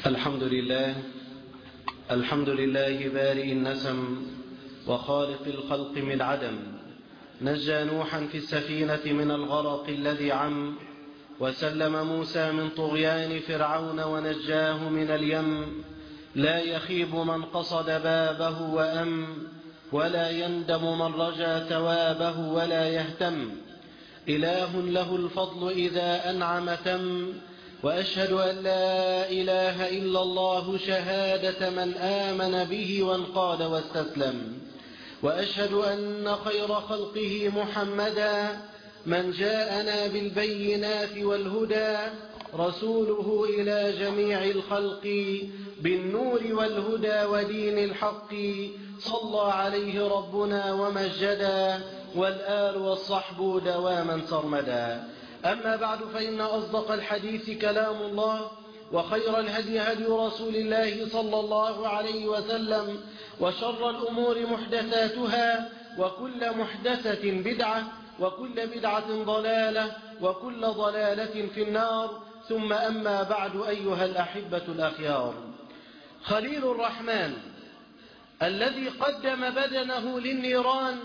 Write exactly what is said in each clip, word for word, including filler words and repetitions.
الحمد لله الحمد لله بارئ النسم وخالق الخلق من عدم، نجى نوحا في السفينة من الغرق الذي عم، وسلم موسى من طغيان فرعون ونجاه من اليم. لا يخيب من قصد بابه وأم، ولا يندم من رجا ثوابه ولا يهتم. إله له الفضل إذا أنعم تم، وأشهد أن لا إله إلا الله شهادة من آمن به وانقاد واستسلم. وأشهد أن خير خلقه محمدا من جاءنا بالبينات والهدى، رسوله إلى جميع الخلق بالنور والهدى ودين الحق. صلى عليه ربنا ومجدا، والآل والصحب دواما سرمدا. أما بعد، فإن أصدق الحديث كلام الله، وخير الهدي هدي رسول الله صلى الله عليه وسلم، وشر الأمور محدثاتها، وكل محدثة بدعة، وكل بدعة ضلالة، وكل ضلالة في النار. ثم أما بعد، أيها الأحبة الأخيار، خليل الرحمن الذي قدم بدنه للنيران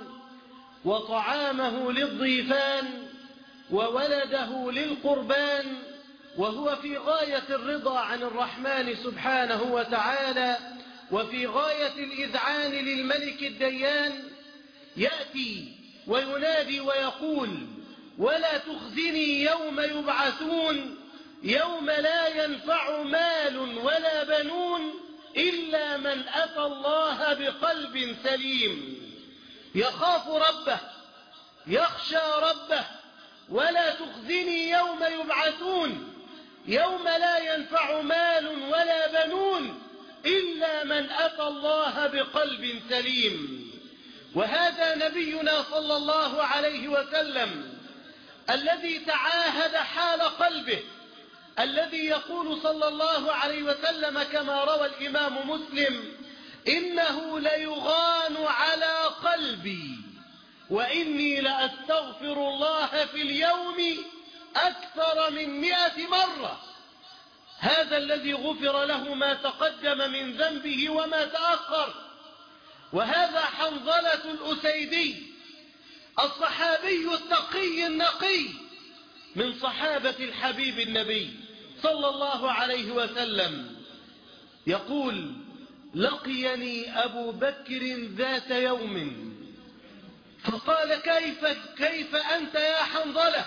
وطعامه للضيفان وولده للقربان، وهو في غاية الرضا عن الرحمن سبحانه وتعالى، وفي غاية الإذعان للملك الديان، يأتي وينادي ويقول: ولا تخزني يوم يبعثون، يوم لا ينفع مال ولا بنون إلا من أتى الله بقلب سليم. يخاف ربه، يخشى ربه. ولا تخزني يوم يبعثون، يوم لا ينفع مال ولا بنون إلا من أتى الله بقلب سليم. وهذا نبينا صلى الله عليه وسلم الذي تعاهد حال قلبه، الذي يقول صلى الله عليه وسلم كما روى الإمام مسلم: إنه ليغان على قلبي، وإني لأستغفر الله في اليوم أكثر من مئة مرة. هذا الذي غفر له ما تقدم من ذنبه وما تأخر. وهذا حنظلة الأسيدي الصحابي التقي النقي من صحابة الحبيب النبي صلى الله عليه وسلم، يقول: لقيني أبو بكر ذات يوم فقال: كيف, كيف أنت يا حنظلة؟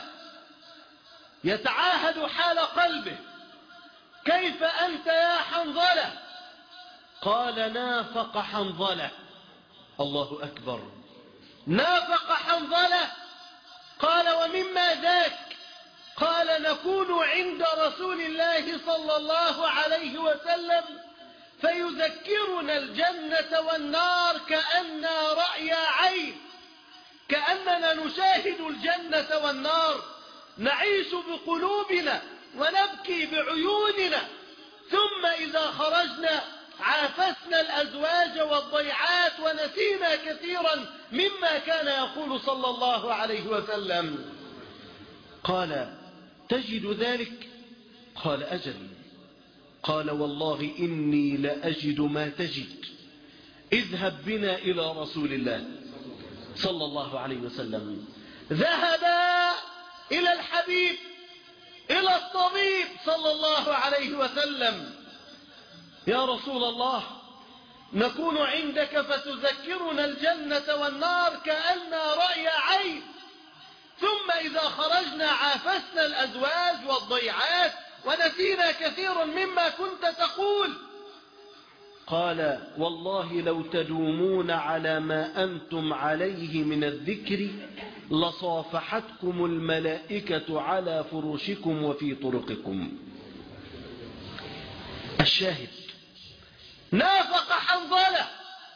يتعاهد حال قلبه: كيف أنت يا حنظلة؟ قال: نافق حنظلة. الله أكبر، نافق حنظلة. قال: ومما ذاك؟ قال: نكون عند رسول الله صلى الله عليه وسلم فيذكرنا الجنة والنار كأننا رأي عين، كأننا نشاهد الجنة والنار، نعيش بقلوبنا ونبكي بعيوننا، ثم إذا خرجنا عافسنا الأزواج والضيعات ونسينا كثيرا مما كان يقول صلى الله عليه وسلم. قال: تجد ذلك؟ قال: أجل. قال: والله إني لأجد ما تجد. اذهب بنا إلى رسول الله صلى الله عليه وسلم. ذهبا إلى الحبيب، إلى الطبيب صلى الله عليه وسلم. يا رسول الله، نكون عندك فتذكرنا الجنة والنار كأننا رأي عين، ثم إذا خرجنا عافسنا الأزواج والضيعات ونسينا كثيرا مما كنت تقول. قال: والله لو تدومون على ما أنتم عليه من الذكر لصافحتكم الملائكة على فرشكم وفي طرقكم. الشاهد: نافق حنظلة،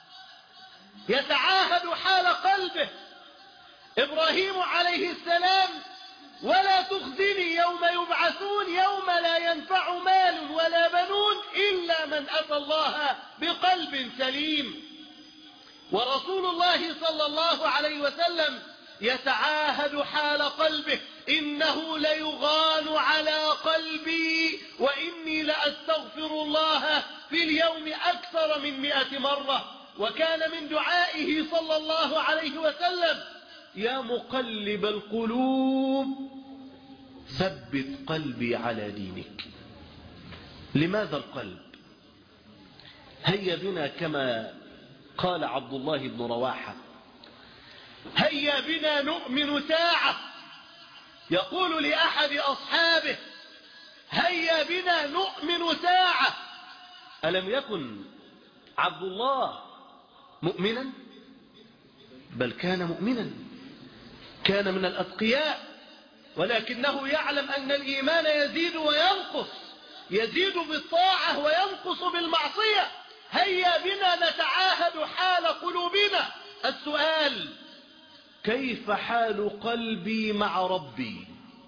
يتعاهد حال قلبه. إبراهيم عليه السلام: ولا تخزني يوم يبعثون، يوم لا ينفع مال ولا بنون إلا من أتى الله بقلب سليم. ورسول الله صلى الله عليه وسلم يتعاهد حال قلبه: إنه ليغان على قلبي، وإني لأستغفر الله في اليوم أكثر من مئة مرة. وكان من دعائه صلى الله عليه وسلم: يا مقلب القلوب ثبت قلبي على دينك. لماذا القلب؟ هيا بنا كما قال عبد الله بن رواحة: هيا بنا نؤمن ساعة. يقول لأحد أصحابه: هيا بنا نؤمن ساعة. ألم يكن عبد الله مؤمنا؟ بل كان مؤمنا، كان من الأتقياء، ولكنه يعلم أن الإيمان يزيد وينقص، يزيد بالطاعة وينقص بالمعصية. هيا بنا نتعاهد حال قلوبنا. السؤال: كيف حال قلبي مع ربي؟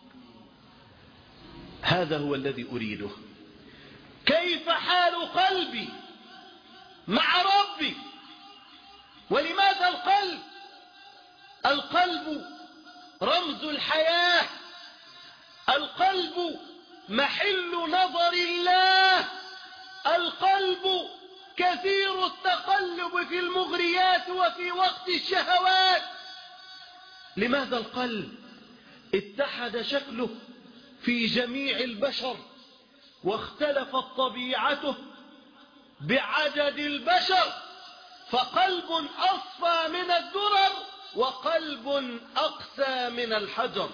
هذا هو الذي أريده. كيف حال قلبي مع ربي؟ ولماذا القلب؟ القلب رمز الحياة، القلب محل نظر الله، القلب كثير التقلب في المغريات وفي وقت الشهوات. لماذا القلب اتحد شكله في جميع البشر واختلفت طبيعته بعدد البشر، فقلب أصفى من الدرر وقلب أقسى من الحجر؟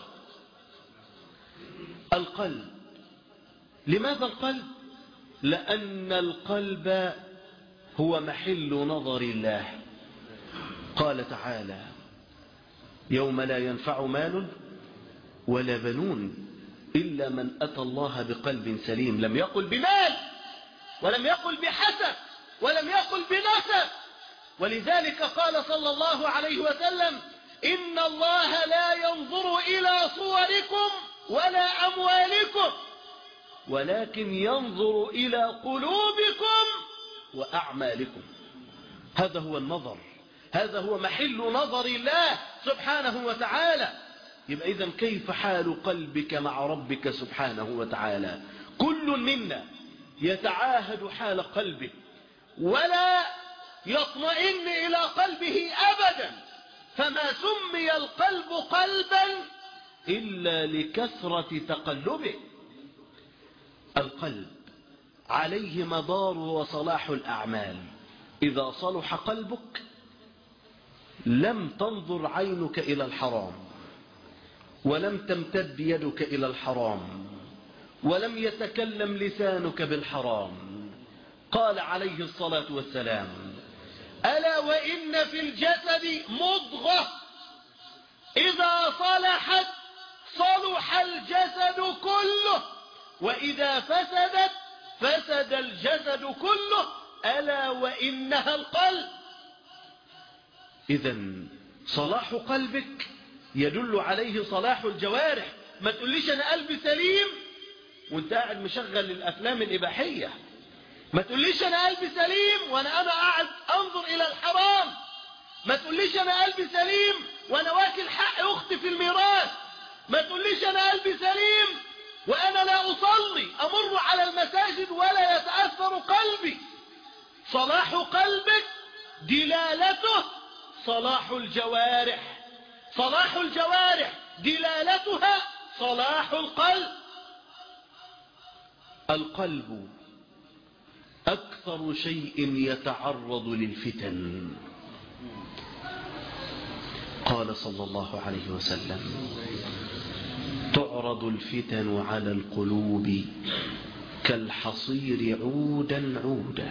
القلب. لماذا القلب؟ لأن القلب هو محل نظر الله. قال تعالى: يوم لا ينفع مال ولا بنون إلا من أتى الله بقلب سليم. لم يقل بمال، ولم يقل بحسب، ولم يقل بنسب. ولذلك قال صلى الله عليه وسلم: إن الله لا ينظر إلى صوركم ولا أموالكم ولكن ينظر إلى قلوبكم وأعمالكم. هذا هو النظر، هذا هو محل نظر الله سبحانه وتعالى. يبقى إذن كيف حال قلبك مع ربك سبحانه وتعالى؟ كل منا يتعاهد حال قلبه ولا يطمئن إلى قلبه أبدا، فما سمي القلب قلبا إلا لكثرة تقلبه. القلب عليه مدار وصلاح الأعمال. إذا صلح قلبك لم تنظر عينك إلى الحرام، ولم تمتد يدك إلى الحرام، ولم يتكلم لسانك بالحرام. قال عليه الصلاة والسلام: ألا وإن في الجسد مضغة إذا صلحت صلح الجسد كله، وإذا فسدت فسد الجسد كله، ألا وإنها القلب. إذن صلاح قلبك يدل عليه صلاح الجوارح. ما تقوليش أنا قلبي سليم وانت قاعد مشغل الأفلام الإباحية. ما تقوليش أنا قلبي سليم وأنا أنا قاعد أنظر إلى الحرام. ما تقوليش أنا قلبي سليم وأنا واكل حق أختي في الميراث. ما تقوليش أنا قلبي سليم وأنا لا أصلي، أمر على المساجد ولا يتأثر قلبي. صلاح قلبك دلالته صلاح الجوارح، صلاح الجوارح دلالتها صلاح القلب. القلب أكثر شيء يتعرض للفتن. قال صلى الله عليه وسلم: تعرض الفتن على القلوب كالحصير عودا عودا،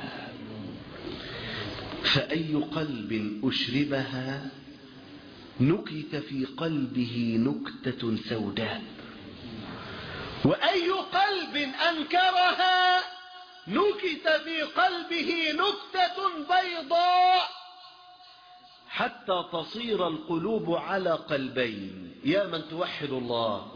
فأي قلب أشربها نكت في قلبه نكتة سوداء، وأي قلب أنكرها نكت في قلبه نكتة بيضاء، حتى تصير القلوب على قلبين. يا من توحد الله،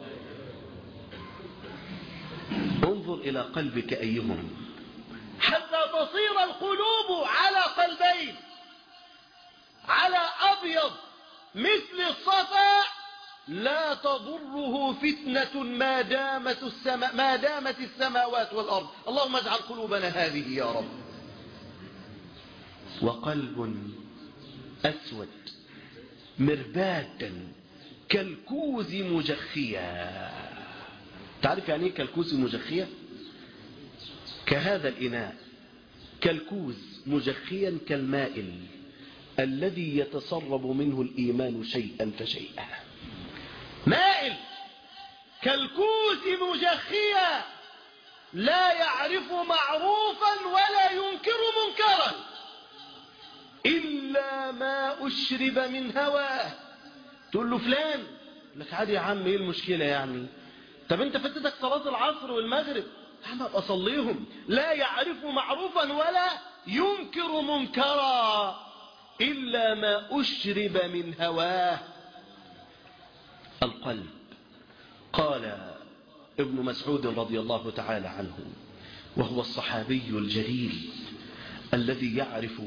انظر إلى قلبك أيهم، حتى تصير القلوب على قلبين، على أبيض مثل الصفا لا تضره فتنة ما دامت, السما ما دامت السماوات والأرض. اللهم اجعل قلوبنا هذه يا رب. وقلب أسود مربادا كالكوز مجخيا. تعرف يعني ايه كالكوز مجخيا؟ كهذا الإناء كالكوز مجخيا كالمائل الذي يتسرب منه الإيمان شيئا فشيئا. مائل كالكوز مجخيا لا يعرف معروفا ولا ينكر منكرا إلا ما أشرب من هواه. تقول له فلان، لك عادي يا عم، ايه المشكلة يعني؟ طب انت فاتتك صلاة العصر والمغرب، يا عم ابقى اصليهم. لا يعرف معروفا ولا ينكر منكرا إلا ما أشرب من هواه. القلب. قال ابن مسعود رضي الله تعالى عنه، وهو الصحابي الجليل الذي يعرف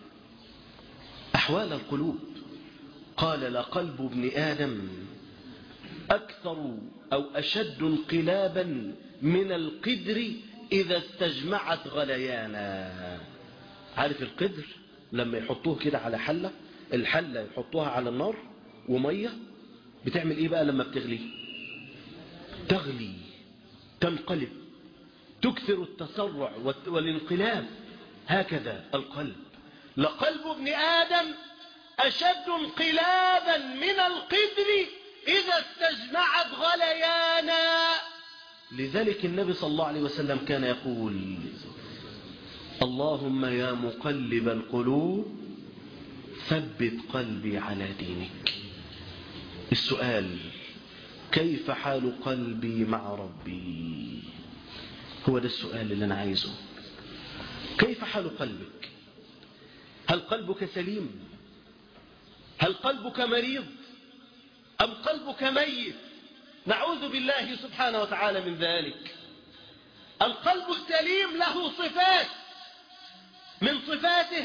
أحوال القلوب، قال: لقلب ابن آدم أكثر أو أشد انقلابا من القدر إذا استجمعت غليانا. عارف القدر لما يحطوه كده على حلة، الحلة يحطوها على النار ومية، بتعمل ايه بقى لما بتغلي؟ تغلي، تنقلب، تكثر التسرع والانقلاب. هكذا القلب. لقلب ابن آدم أشد انقلابا من القدر إذا استجمعت غليانا. لذلك النبي صلى الله عليه وسلم كان يقول: اللهم يا مقلب القلوب ثبت قلبي على دينك. السؤال: كيف حال قلبي مع ربي؟ هو ده السؤال اللي أنا عايزه. كيف حال قلبك؟ هل قلبك سليم؟ هل قلبك مريض؟ أم قلبك ميت؟ نعوذ بالله سبحانه وتعالى من ذلك. القلب السليم له صفات، من صفاته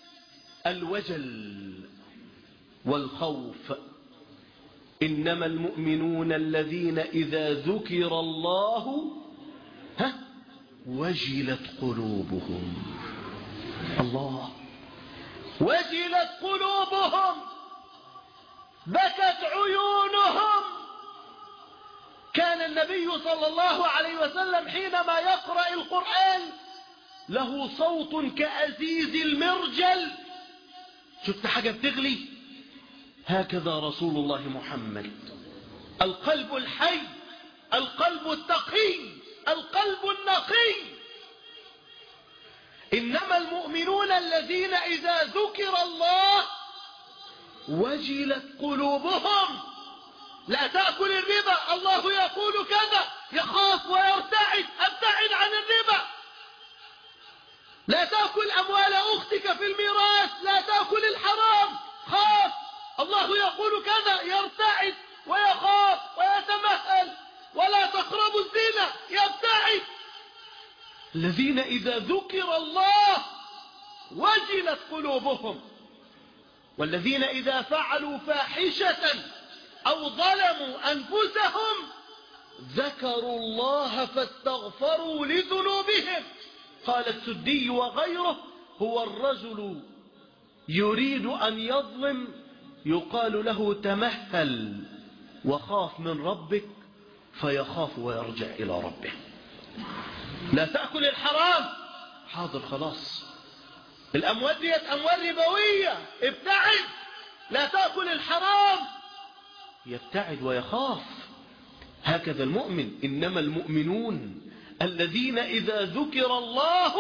الوجل والخوف. إنما المؤمنون الذين إذا ذكر الله ها وجلت قلوبهم. الله. وجلت قلوبهم، بكت عيونهم. كان النبي صلى الله عليه وسلم حينما يقرأ القرآن له صوت كأزيز المرجل. شفت حاجة بتغلي؟ هكذا رسول الله محمد. القلب الحي، القلب التقي، القلب النقي. إنما المؤمنون الذين إذا ذكر الله وجلت قلوبهم. لا تأكل الربا، الله يقول كذا، يخاف ويرتعد: ابتعد عن الربا. لا تأكل أموال أختك في الميراث، لا تأكل الحرام، خاف، الله يقول كذا، يرتعد ويخاف ويتمهل. ولا تقربوا الزنا، يبتعد. الذين إذا ذكر الله وجلت قلوبهم. والذين إذا فعلوا فاحشة أو ظلموا أنفسهم ذكروا الله فاستغفروا لذنوبهم. قال السدي وغيره: هو الرجل يريد أن يظلم يقال له تمهل وخاف من ربك، فيخاف ويرجع إلى ربه. لا تأكل الحرام، حاضر خلاص، الأموال ديت أموال ربوية، ابتعد. لا تأكل الحرام، يبتعد ويخاف. هكذا المؤمن. إنما المؤمنون الذين إذا ذكر الله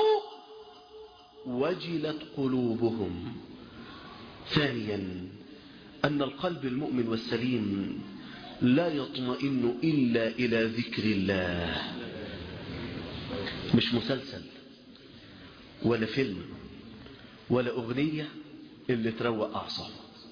وجلت قلوبهم. ثانيا، أن القلب المؤمن والسليم لا يطمئن إلا إلى ذكر الله. مش مسلسل ولا فيلم ولا أغنية اللي تروق أعصابه.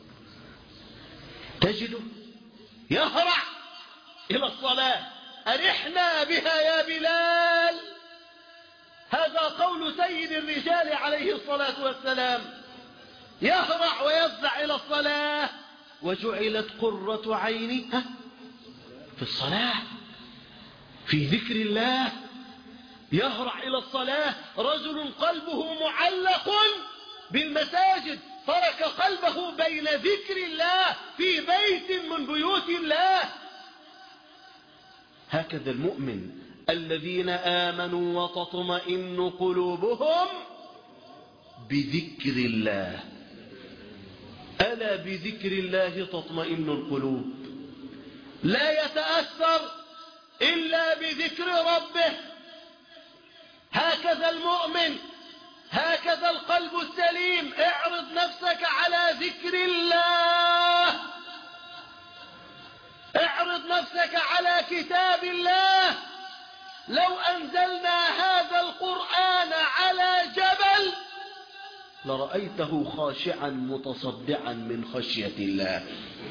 تجده يهرع إلى الصلاة: أرحنا بها يا بلال. هذا قول سيد الرجال عليه الصلاة والسلام. يهرع ويفزع إلى الصلاة. وجعلت قرة عيني في الصلاة، في ذكر الله. يهرع إلى الصلاة رجل قلبه معلق بالمساجد، ترك قلبه بين ذكر الله في بيت من بيوت الله. هكذا المؤمن الذين آمنوا وتطمئن قلوبهم بذكر الله. ألا بذكر الله تطمئن القلوب. لا يتأثر إلا بذكر ربه. هكذا المؤمن، هكذا القلب السليم. اعرض نفسك على ذكر الله، اعرض نفسك على كتاب الله. لو أنزلنا هذا القرآن على جبل لرأيته خاشعا متصدعا من خشية الله.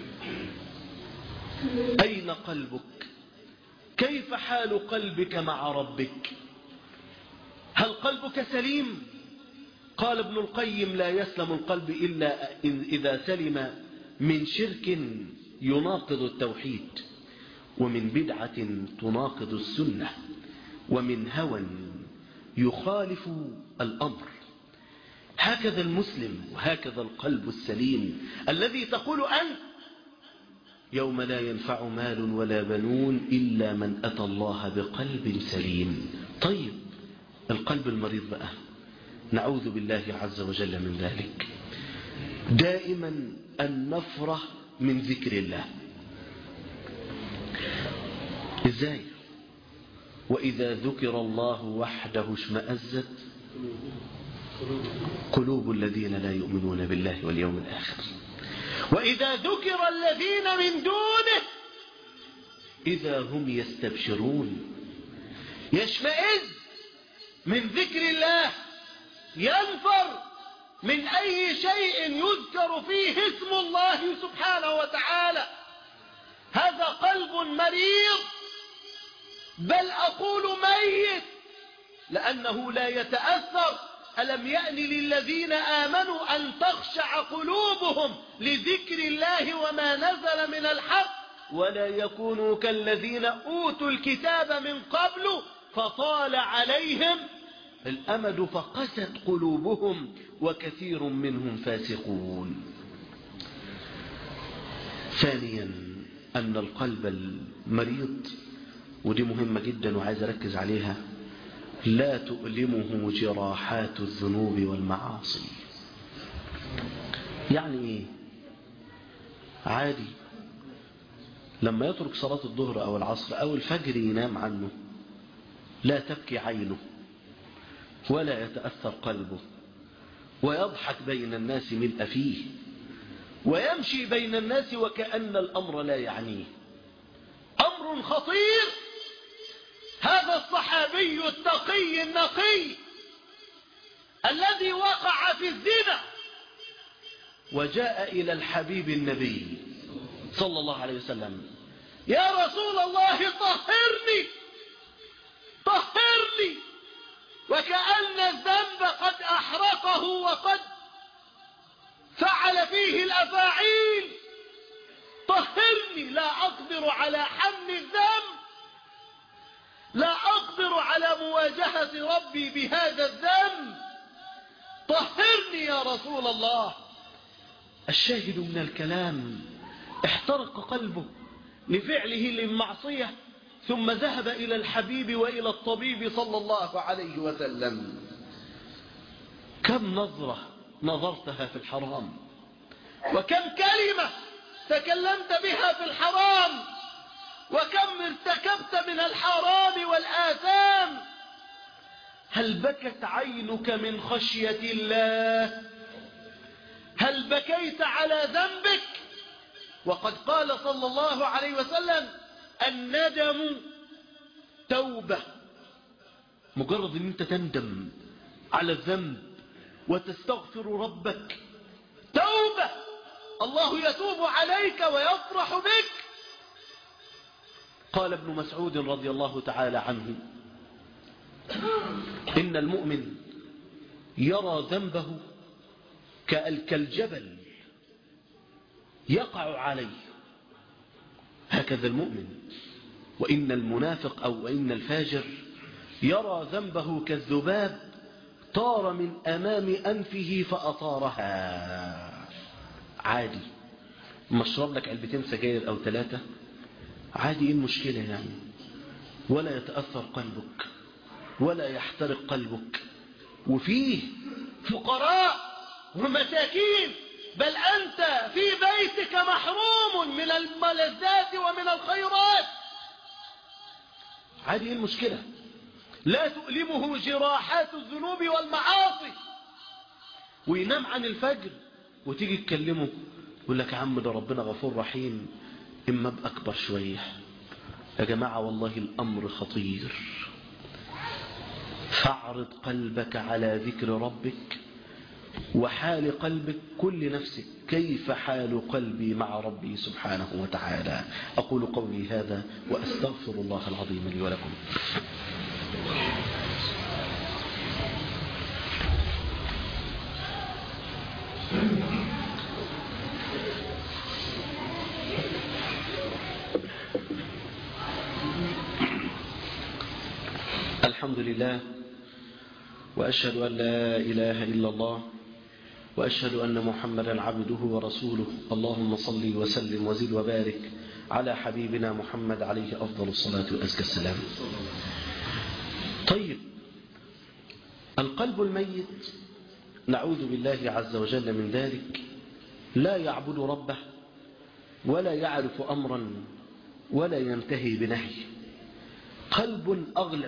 أين قلبك؟ كيف حال قلبك مع ربك؟ هل قلبك سليم؟ قال ابن القيم: لا يسلم القلب إلا إذا سلم من شرك يناقض التوحيد، ومن بدعة تناقض السنة، ومن هوى يخالف الأمر. هكذا المسلم، وهكذا القلب السليم الذي تقول أنت: يوم لا ينفع مال ولا بنون إلا من أتى الله بقلب سليم. طيب القلب المريض بقى، نعوذ بالله عز وجل من ذلك. دائما النفرة من ذكر الله. إزاي؟ وإذا ذكر الله وحده اشمأزت قلوب الذين لا يؤمنون بالله واليوم الآخر. وإذا ذكر الذين من دونه إذا هم يستبشرون. يشمئز من ذكر الله، ينفر من أي شيء يذكر فيه اسم الله سبحانه وتعالى. هذا قلب مريض، بل أقول ميت، لأنه لا يتأثر. ألم يأن للذين آمنوا أن تخشع قلوبهم لذكر الله وما نزل من الحق، ولا يكونوا كالذين أوتوا الكتاب من قبل فطال عليهم الأمد فقست قلوبهم وكثير منهم فاسقون. ثانيا أن القلب المريض، ودي مهمة جدا وعايز أركز عليها، لا تؤلمه جراحات الذنوب والمعاصي. يعني ايه؟ عادي لما يترك صلاة الظهر أو العصر أو الفجر ينام عنه، لا تبكي عينه ولا يتأثر قلبه، ويضحك بين الناس ملء فيه، ويمشي بين الناس وكأن الأمر لا يعنيه. أمر خطير. هذا الصحابي التقي النقي الذي وقع في الزنا وجاء إلى الحبيب النبي صلى الله عليه وسلم: يا رسول الله طهرني طهرني، وكأن الذنب قد أحرقه وقد فعل فيه الأفاعيل. طهرني، لا أقدر على حمل الذنب، لا أقدر على مواجهة ربي بهذا الذنب. طهرني يا رسول الله. الشاهد من الكلام احترق قلبه لفعله للمعصية، ثم ذهب إلى الحبيب وإلى الطبيب صلى الله عليه وسلم. كم نظرة نظرتها في الحرام، وكم كلمة تكلمت بها في الحرام، وكم ارتكبت من الحرام والآثام. هل بكت عينك من خشية الله؟ هل بكيت على ذنبك؟ وقد قال صلى الله عليه وسلم: الندم توبة. مجرد ان انت تندم على الذنب وتستغفر ربك توبة، الله يتوب عليك ويفرح بك. قال ابن مسعود رضي الله تعالى عنه: إن المؤمن يرى ذنبه كالجبل يقع عليه. هكذا المؤمن. وإن المنافق أو وإن الفاجر يرى ذنبه كالذباب طار من أمام أنفه فأطارها. عادي، مشرب لك علبتين سجاير أو ثلاثة عادي، إيه المشكلة يعني؟ ولا يتأثر قلبك ولا يحترق قلبك. وفيه فقراء ومساكين، بل أنت في بيتك محروم من الملذات ومن الخيرات، عادي، إيه المشكلة؟ لا تؤلمه جراحات الذنوب والمعاصي. وينام عن الفجر وتيجي تكلمه يقول لك يا عم ده ربنا غفور رحيم، إما بأكبر شوية. يا جماعة والله الأمر خطير. فاعرض قلبك على ذكر ربك وحال قلبك. كل نفسك كيف حال قلبي مع ربي سبحانه وتعالى. أقول قولي هذا وأستغفر الله العظيم لي ولكم. الحمد لله، وأشهد أن لا إله إلا الله، وأشهد أن محمدا عبده ورسوله. اللهم صل وسلم وزد وبارك على حبيبنا محمد عليه أفضل الصلاة وأزكى السلام. طيب، القلب الميت نعوذ بالله عز وجل من ذلك، لا يعبد ربه ولا يعرف أمرا ولا ينتهي بنهي. قلب أغلف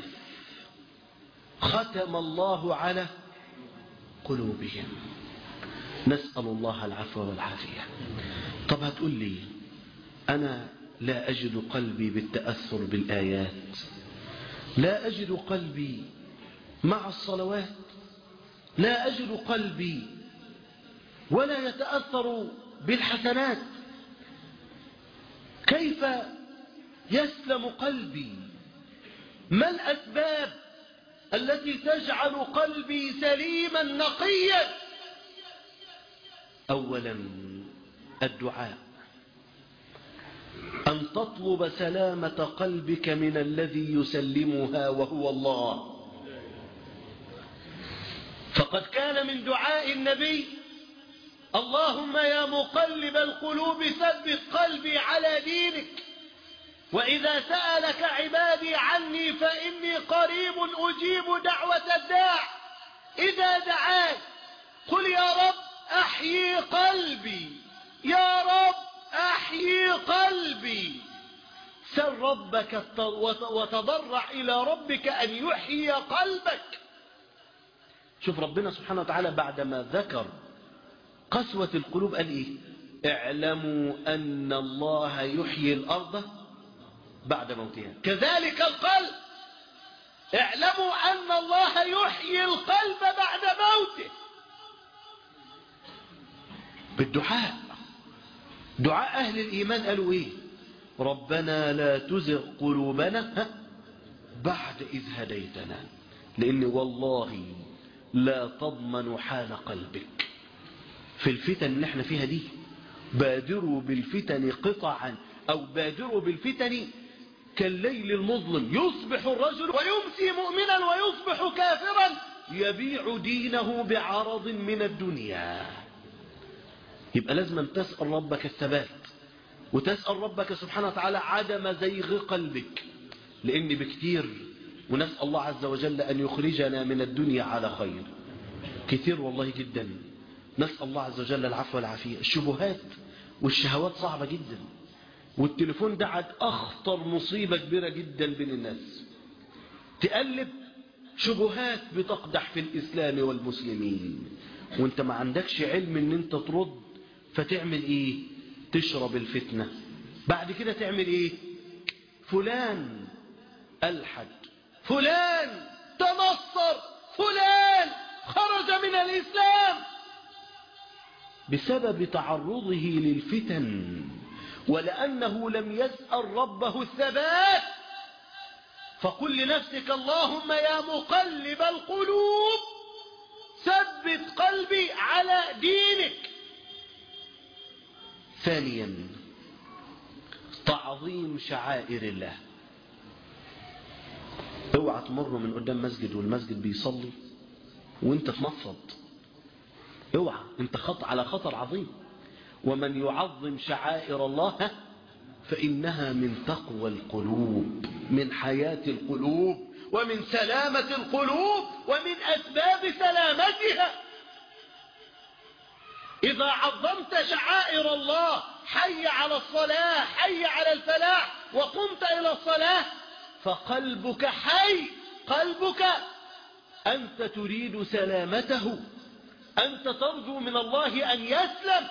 ختم الله على قلوبهم. نسأل الله العفو والعافية. طب هتقول لي أنا لا أجد قلبي بالتأثر بالآيات، لا أجد قلبي مع الصلوات، لا أجد قلبي ولا يتأثر بالحسنات. كيف يسلم قلبي؟ ما الأسباب التي تجعل قلبي سليما نقيا؟ أولا الدعاء، أن تطلب سلامة قلبك من الذي يسلمها وهو الله. فقد كان من دعاء النبي اللهم يا مقلب القلوب ثبت قلبي على دينك، وإذا سألك عبادي عني فإني قريب أجيب دعوة الداع إذا دعاك. قل يا رب أحيي قلبي، يا رب أحيي قلبي. سل ربك وتضرع إلى ربك أن يحيي قلبك. شوف ربنا سبحانه وتعالى بعدما ذكر قسوة القلوب قال إيه؟ اعلموا أن الله يحيي الأرض بعد موتها. كذلك القلب، اعلموا أن الله يحيي القلب بعد موته. بالدعاء. دعاء أهل الإيمان قالوا إيه؟ ربنا لا تزغ قلوبنا بعد إذ هديتنا، لأن والله لا تضمن حال قلبك في الفتن اللي احنا فيها دي. بادروا بالفتن قطعا، أو بادروا بالفتن كالليل المظلم، يصبح الرجل ويمسي مؤمنا ويصبح كافرا يبيع دينه بعرض من الدنيا. يبقى لازم تسأل ربك الثبات، وتسأل ربك سبحانه وتعالى عدم زيغ قلبك، لأن بكتير، ونسأل الله عز وجل أن يخرجنا من الدنيا على خير. كتير والله جدا، نسأل الله عز وجل العفو والعافية. الشبهات والشهوات صعبة جدا، والتليفون ده عاد أخطر مصيبة كبيرة جدا بين الناس. تقلب شبهات بتقدح في الإسلام والمسلمين، وانت ما عندكش علم ان انت ترد، فتعمل ايه؟ تشرب الفتنة. بعد كده تعمل ايه؟ فلان ألحد، فلان تنصر، فلان خرج من الإسلام بسبب تعرضه للفتن، ولأنه لم يسأل ربه الثبات. فقل لنفسك اللهم يا مقلب القلوب ثبت قلبي على دينك، ثانيا تعظيم شعائر الله. اوعى تمر من قدام مسجد والمسجد بيصلي وانت تنفض، اوعى، انت خط على خطر عظيم. ومن يعظم شعائر الله فإنها من تقوى القلوب، من حياة القلوب، ومن سلامة القلوب، ومن أسباب سلامتها. إذا عظمت شعائر الله، حي على الصلاة، حي على الفلاح، وقمت إلى الصلاة، فقلبك حي، قلبك أنت تريد سلامته، أنت ترجو من الله أن يسلم.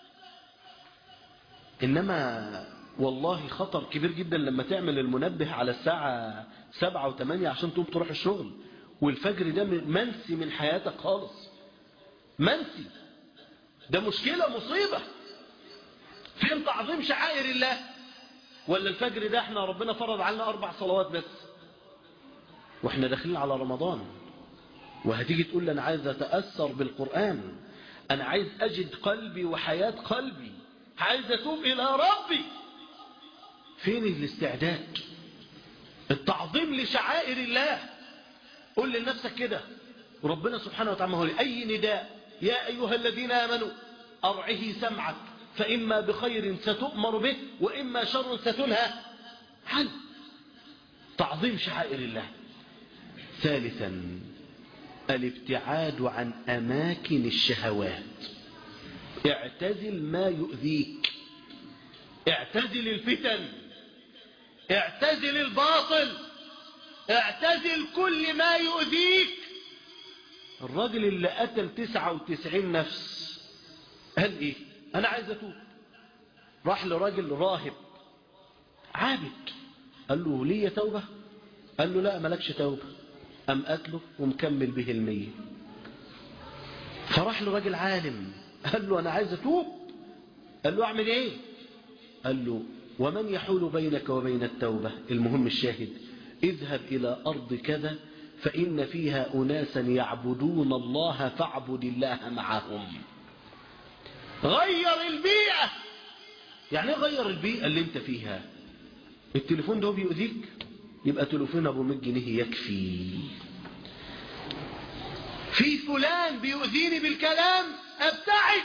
إنما والله خطر كبير جدا لما تعمل المنبه على الساعة سبعة وثمانية عشان تقوم تروح الشغل، والفجر ده منسي من حياتك خالص، منسي. ده مشكلة، مصيبة. فين تعظيم شعائر الله؟ ولا الفجر ده احنا ربنا فرض علينا أربع صلوات بس واحنا داخلين على رمضان، وهتيجي تقول لي أنا عايز أتأثر بالقرآن، أنا عايز أجد قلبي وحياة قلبي، عايز أتوب إلى ربي. فين الاستعداد؟ التعظيم لشعائر الله. قل لنفسك كده، ربنا سبحانه وتعالى هو أي نداء: يا أيها الذين آمنوا أرعه سمعك فإما بخير ستؤمر به وإما شر ستنهى عنه. تعظيم شعائر الله. ثالثا الابتعاد عن أماكن الشهوات. اعتزل ما يؤذيك، اعتزل الفتن، اعتزل الباطل، اعتزل كل ما يؤذيك. الراجل اللي قتل تسعة وتسعين نفس قال ايه؟ انا عايز اتوب. راح لراجل راهب عابد، قال له ليه توبة؟ قال له لا ملكش توبة. قام قتله ومكمل به المية. فراح لراجل عالم قال له انا عايز اتوب. قال له اعمل ايه؟ قال له ومن يحول بينك وبين التوبة؟ المهم الشاهد: اذهب إلى أرض كذا فإن فيها أناسا يعبدون الله فاعبد الله معهم. غير البيئة. يعني غير البيئة اللي انت فيها. التليفون ده بيؤذيك، يبقى تليفون ابو مية جنيه يكفي. في فلان بيؤذيني بالكلام، ابتعد.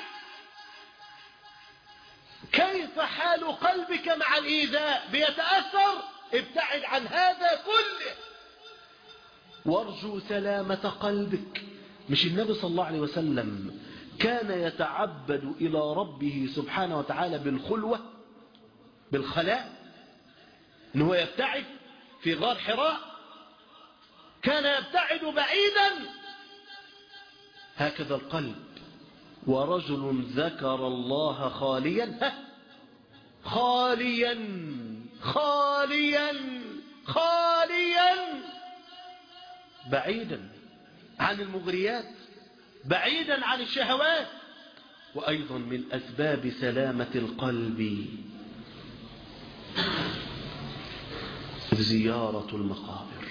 كيف حال قلبك مع الإيذاء؟ بيتأثر؟ ابتعد عن هذا كله وارجو سلامة قلبك. مش النبي صلى الله عليه وسلم كان يتعبد إلى ربه سبحانه وتعالى بالخلوة، بالخلاء، أنه يبتعد في غار حراء، كان يبتعد بعيدا. هكذا القلب. ورجل ذكر الله خاليا، خاليا خاليا خاليا، بعيدا عن المغريات، بعيدا عن الشهوات. وأيضا من أسباب سلامة القلب زيارة المقابر،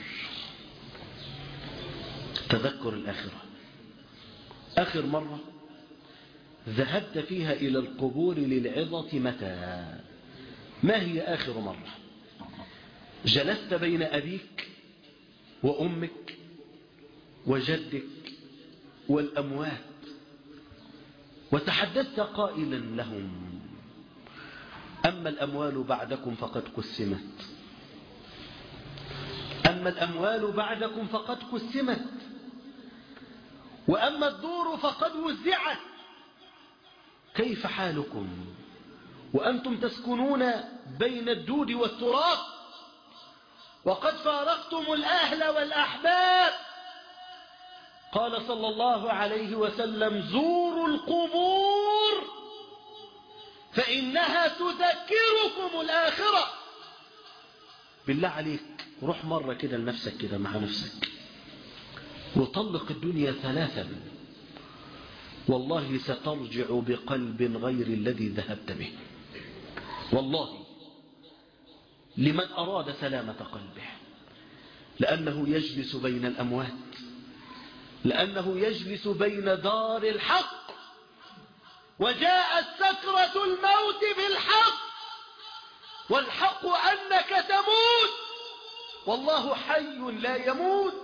تذكر الآخرة. آخر مرة ذهبت فيها إلى القبور للعظة متى؟ ما هي آخر مرة جلست بين أبيك وأمك وجدك والأموات وتحدثت قائلا لهم: أما الأموال بعدكم فقد قسمت، أما الأموال بعدكم فقد قسمت، وأما الدور فقد وزعت. كيف حالكم وأنتم تسكنون بين الدود والتراب وقد فارقتم الأهل والأحباب؟ قال صلى الله عليه وسلم: زوروا القبور فإنها تذكركم الآخرة. بالله عليك روح مرة كده لنفسك كده مع نفسك وطلق الدنيا ثلاثا، والله سترجع بقلب غير الذي ذهبت به. والله لمن أراد سلامة قلبه، لأنه يجلس بين الأموات، لأنه يجلس بين دار الحق وجاءت سكرة الموت بالحق، والحق أنك تموت، والله حي لا يموت.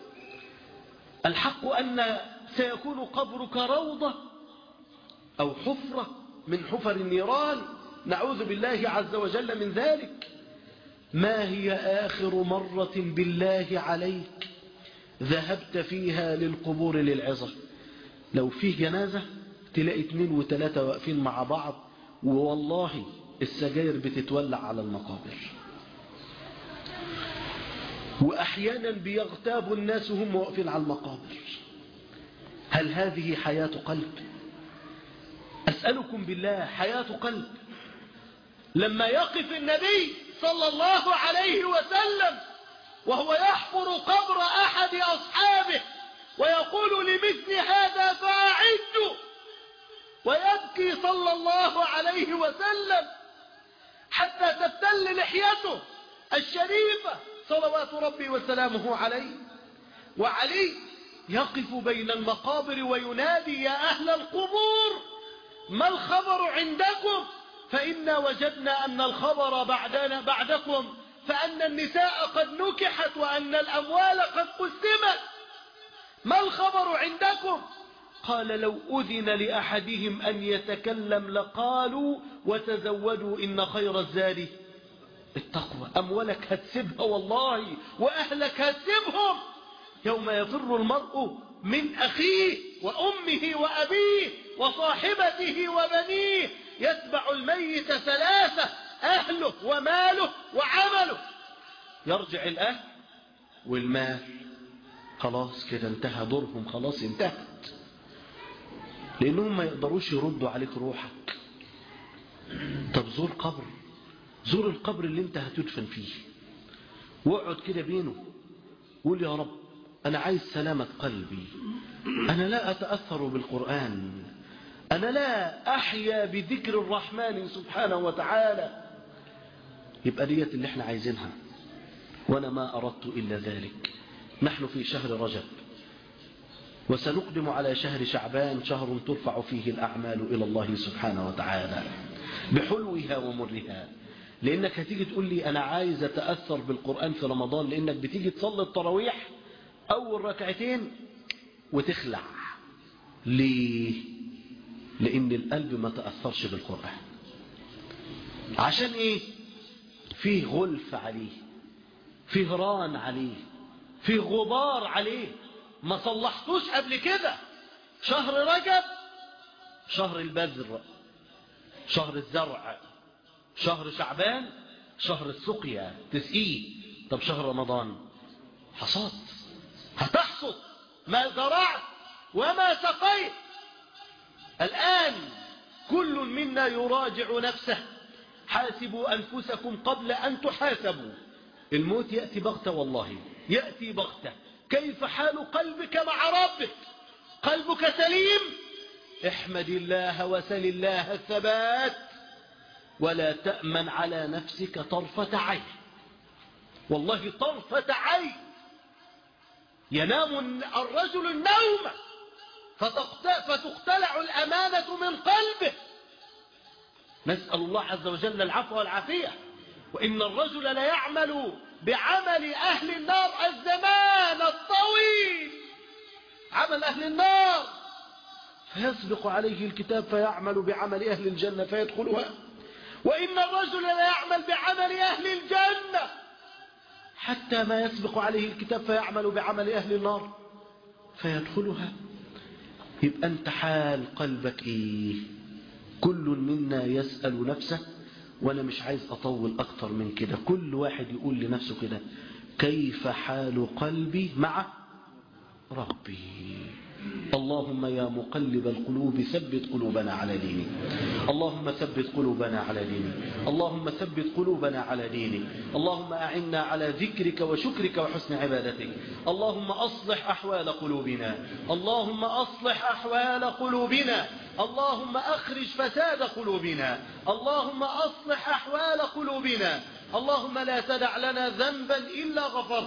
الحق أن سيكون قبرك روضة أو حفرة من حفر النيران، نعوذ بالله عز وجل من ذلك. ما هي آخر مرة بالله عليك ذهبت فيها للقبور للعظة؟ لو فيه جنازة تلاقي اتنين وتلاتة واقفين مع بعض، والله السجاير بتتولع على المقابر، وأحيانا بيغتاب الناس وهم واقفين على المقابر. هل هذه حياة قلب؟ أسألكم بالله، حياة قلب؟ لما يقف النبي صلى الله عليه وسلم وهو يحفر قبر أحد أصحابه ويقول لمثل هذا فأعدوا، ويبكي صلى الله عليه وسلم حتى تبتل لحيته الشريفة صلوات ربي وسلامه عليه. وعلي يقف بين المقابر وينادي: يا أهل القبور، ما الخبر عندكم؟ فإنا وجدنا أن الخبر بعدنا بعدكم، فأن النساء قد نكحت وأن الأموال قد قسمت، ما الخبر عندكم؟ قال: لو أذن لأحدهم أن يتكلم لقالوا وتزودوا إن خير الزاد التقوى. أموالك هتسيبها والله، وأهلك هتسيبهم يوم يفر المرء من أخيه وأمه وأبيه وصاحبته وبنيه، يتبع الميت ثلاثة: أهله وماله وعمله. يرجع الأهل والمال، خلاص كده انتهى دورهم، خلاص انتهت، لأنهم ما يقدروش يردوا عليك روحك. طب زور قبر، زور القبر اللي انت هتدفن فيه، واقعد كده بينه، قول: يا رب أنا عايز سلامة قلبي، أنا لا أتأثر بالقرآن، أنا لا أحيا بذكر الرحمن سبحانه وتعالى. يبقى ديت اللي احنا عايزينها، وأنا ما أردت إلا ذلك. نحن في شهر رجب، وسنقدم على شهر شعبان، شهر ترفع فيه الأعمال إلى الله سبحانه وتعالى بحلوها ومرها. لأنك هتيجي تقول لي أنا عايز أتأثر بالقرآن في رمضان، لأنك بتيجي تصلي التراويح أول ركعتين وتخلع. ليه؟ لأن القلب ما تأثرش بالقرآن. عشان إيه؟ فيه غلف عليه، فيه ران عليه، فيه غبار عليه، ما صلحتوش قبل كده. شهر رجب شهر البذر، شهر الزرع، شهر شعبان شهر السقيا تسقيه. طب شهر رمضان حصاد، هتحصد ما زرعت وما سقيت. الآن كل منا يراجع نفسه، حاسبوا أنفسكم قبل أن تحاسبوا. الموت يأتي بغتة، والله يأتي بغتة. كيف حال قلبك مع ربك؟ قلبك سليم؟ احمد الله وسل الله الثبات، ولا تأمن على نفسك طرفة عين، والله طرفة عين. ينام الرجل النوم فتقتلع الأمانة من قلبه. نسأل الله عز وجل العفو والعافية. وإن الرجل لا يعمل بعمل أهل النار الزمان الطويل، عمل أهل النار، فيسبق عليه الكتاب فيعمل بعمل أهل الجنة فيدخلها. وإن الرجل لا يعمل بعمل أهل الجنة حتى ما يسبق عليه الكتاب فيعمل بعمل أهل النار فيدخلها. يبقى أنت حال قلبك إيه؟ كل منا يسأل نفسه، وأنا مش عايز أطول أكتر من كده. كل واحد يقول لنفسه كده: كيف حال قلبي مع ربي؟ اللهم يا مقلب القلوب ثبت قلوبنا على دينك، اللهم ثبت قلوبنا على دينك، اللهم ثبت قلوبنا على دينك، اللهم أعنا على ذكرك وشكرك وحسن عبادتك، اللهم أصلح أحوال قلوبنا، اللهم أصلح أحوال قلوبنا، اللهم أخرج فساد قلوبنا، اللهم أصلح أحوال قلوبنا، اللهم لا تدع لنا ذنبا إلا غفرته،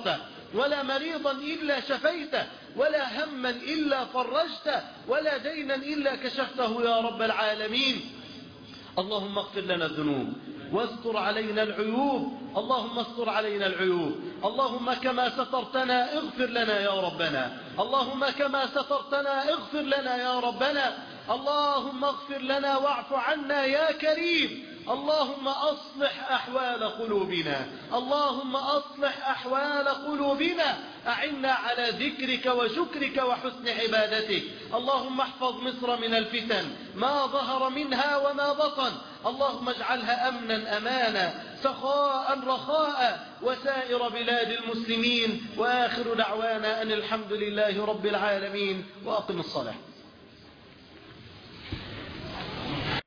ولا مريضا إلا شفيته، ولا هما إلا فرجته، ولا دينا إلا كشفته يا رب العالمين. اللهم اغفر لنا الذنوب واستر علينا العيوب، اللهم استر علينا العيوب. اللهم كما سترتنا اغفر لنا يا ربنا، اللهم كما سترتنا اغفر لنا يا ربنا. اللهم اغفر لنا واعف عنا يا كريم. اللهم أصلح أحوال قلوبنا، اللهم أصلح أحوال قلوبنا. أعنا على ذكرك وشكرك وحسن عبادتك. اللهم احفظ مصر من الفتن ما ظهر منها وما بطن، اللهم اجعلها أمنا أمانا سخاء رخاء وسائر بلاد المسلمين. وآخر دعوانا أن الحمد لله رب العالمين. وأقم الصلاة.